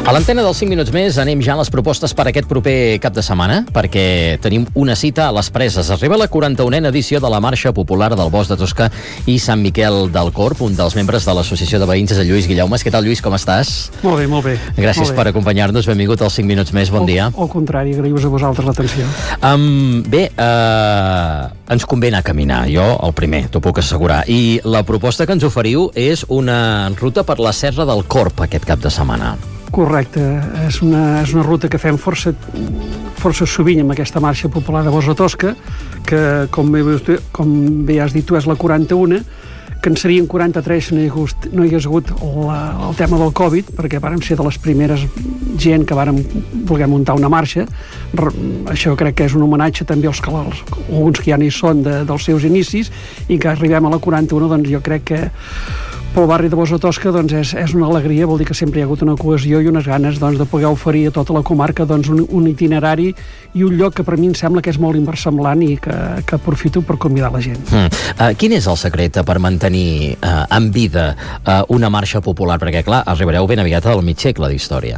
A l'antena dels 5 minuts més anem ja a les propostes per aquest proper cap de setmana, perquè tenim una cita a les Preses. Arriba la 41a edició de la Marxa Popular del Bosc de Tosca i Sant Miquel del Corb. Un dels membres de l'Associació de Veïns és el Lluís Guillaumes. Què tal, Lluís, com estàs? Molt bé, molt bé. Gràcies per acompanyar-nos. Benvingut als 5 minuts més. Bon dia. Al contrari, agraïu-vos a vosaltres l'atenció. Ens convé anar a caminar, jo el primer, t'ho puc assegurar. I la proposta que ens oferiu és una ruta per la Serra del Corb aquest cap de setmana. Correcte, és una ruta que fem força sovint amb aquesta marxa popular de Bosc de Tosca, que com bé has dit tu és la 41, que en serien 43 si no hi hagués hagut el tema del Covid, perquè vàrem ser de les primeres gent que vàrem voler muntar una marxa. Això crec que és un homenatge també als alguns que ja n'hi són dels seus inicis, i que arribem a la 41, doncs jo crec que pel barri de Bosc de Tosca doncs és una alegria, vol dir que sempre hi ha hagut una cohesió i unes ganes doncs, de poder oferir a tota la comarca doncs, un itinerari i un lloc que per mi em sembla que és molt inversemblant i que aprofito per convidar la gent. Quin és el secret per mantenir en vida una marxa popular? Perquè, clar, arribareu ben aviat al mig segle d'història.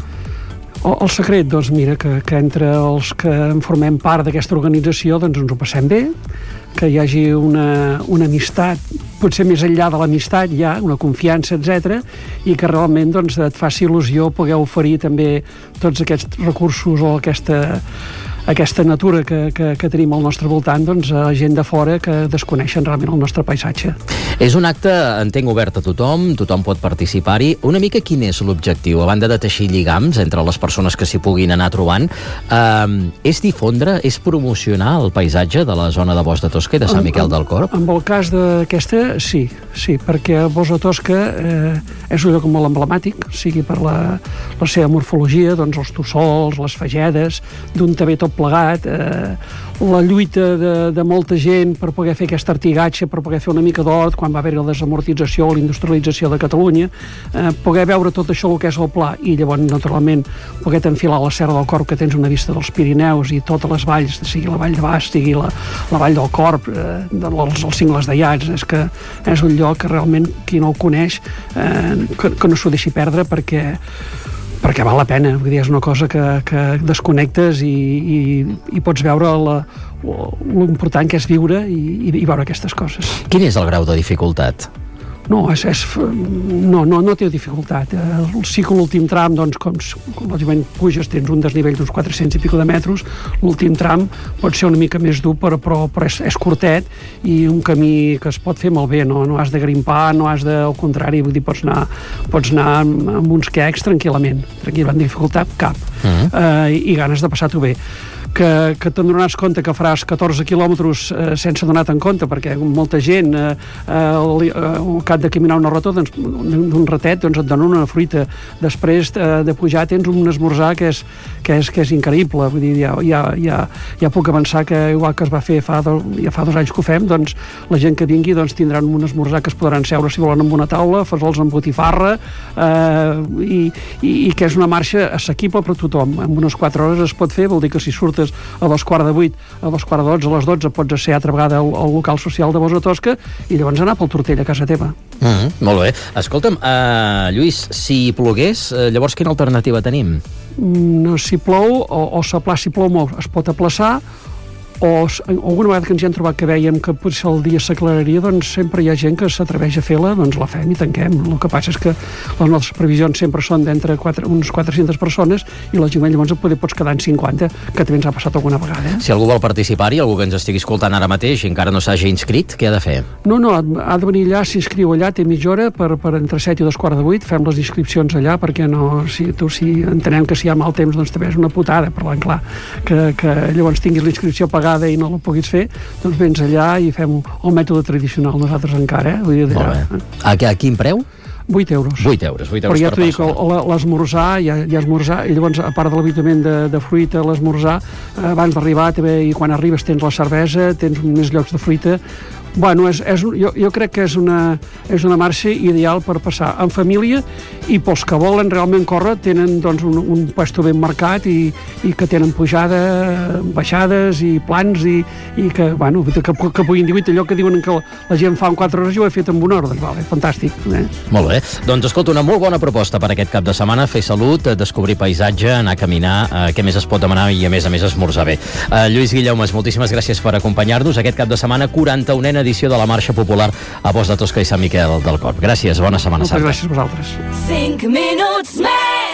El secret, doncs mira, que entre els que en formem part d'aquesta organització doncs ens ho passem bé, que hi hagi una amistat, potser més enllà de l'amistat ja, una confiança, etc, i que realment doncs, et faci il·lusió poder oferir també tots aquests recursos o aquesta natura que tenim al nostre voltant doncs, a gent de fora que desconeixen realment el nostre paisatge. És un acte, entenc, obert a tothom pot participar-hi. Una mica quin és l'objectiu? A banda de teixir lligams entre les persones que s'hi puguin anar trobant, és difondre, és promocionar el paisatge de la zona de Bosc de Tosca i de Sant Miquel del Corb? En el cas d'aquesta, sí, perquè Bosc de Tosca és un lloc molt emblemàtic, sigui per la seva morfologia, doncs els tossols, les fagedes, d'un també tot plegat, la lluita de molta gent per poder fer aquest artigatge, per poder fer una mica d'hort, quan va haver la desamortització o la industrialització de Catalunya, poder veure tot això el que és el pla, i llavors, naturalment, poder t'enfilar a la Serra del Corb, que tens una vista dels Pirineus i totes les valls, sigui la Vall de Bas, sigui la Vall del Corb, els cingles de Llats. És que és un lloc que realment qui no el coneix que no s'ho deixi perdre, perquè val la pena. Vull dir, és una cosa que desconnectes i pots veure l'important que és viure i veure aquestes coses. Quin és el grau de dificultat? No té dificultat. Sí que l'últim tram, doncs, com lògicament puges, tens un desnivell d'uns 400 i pico de metres, l'últim tram pot ser una mica més dur, però és curtet i un camí que es pot fer molt bé, no has de grimpar, no has de, al contrari, vull dir, pots anar amb uns quecs tranquil·lament, dificultat cap, i ganes de passar-t'ho bé. Que te'n donaràs compte que faràs 14 quilòmetres sense donar-te'n compte, perquè molta gent al cap de caminar una rota d'un ratet doncs et donen una fruita, després de pujar tens un esmorzar que és increïble. Vull dir, ja puc avançar que igual que es va fer fa 2 anys que ho fem, doncs la gent que vingui doncs tindran un esmorzar que es podran seure si volen amb una taula, fes-los amb botifarra, i que és una marxa assequible per a tothom. En unes 4 hores es pot fer, vol dir que si surtes a 7:45, a 7:45, a les 12 pots ser altra vegada al local social de Bosc de Tosca i llavors anar pel Tortell a casa teva. Molt bé. Escolta'm, Lluís, si plogués, llavors quina alternativa tenim? Si plou, o si plou molt, es pot aplaçar, o alguna vegada que ens hi hem trobat que veiem que potser el dia s'aclararia, doncs sempre hi ha gent que s'atreveix a fer-la, doncs la fem i tanquem. El que passa és que les nostres previsions sempre són d'entre uns 400 persones i lògicament llavors poder pots quedar en 50, que també ens ha passat alguna vegada. Si algú vol participar-hi, algú que ens estigui escoltant ara mateix i encara no s'hagi inscrit, què ha de fer? No, ha de venir allà, s'inscriu allà, té mitja hora per entre 7 i 7:45, fem les inscripcions allà, perquè no, si entenem que si hi ha mal temps doncs també és una putada, parlant clar, que llavors tinguis la inscripció pagada i no la puguis fer, doncs vens allà i fem el mètode tradicional nosaltres encara. Vull dir, molt bé. A quin preu? 8 euros. 8 euros però ja t'ho dic, l'esmorzar, ja esmorzar, i llavors a part de l'habituament de fruita, l'esmorzar, abans d'arribar també, i quan arribes tens la cervesa, tens més llocs de fruita, Bueno, jo crec que és una marxa ideal per passar en família, i pels que volen realment córrer tenen doncs, un puesto ben marcat i que tenen pujada, baixades i plans i que, bueno, que puguin dir allò que diuen que la gent fa en 4 hores, jo ho he fet en 1 hora, doncs vale, fantàstic. Molt bé, doncs escolta, una molt bona proposta per aquest cap de setmana, fer salut, descobrir paisatge, anar a caminar, què més es pot demanar i a més esmorzar bé. Lluís Guillaumes, moltíssimes gràcies per acompanyar-nos aquest cap de setmana, 41a edició de la Marxa Popular a Bosch de Tosca i Sant Miquel del Corp. Gràcies, bona Setmana Santa. Moltes gràcies a vosaltres. 5 minuts més.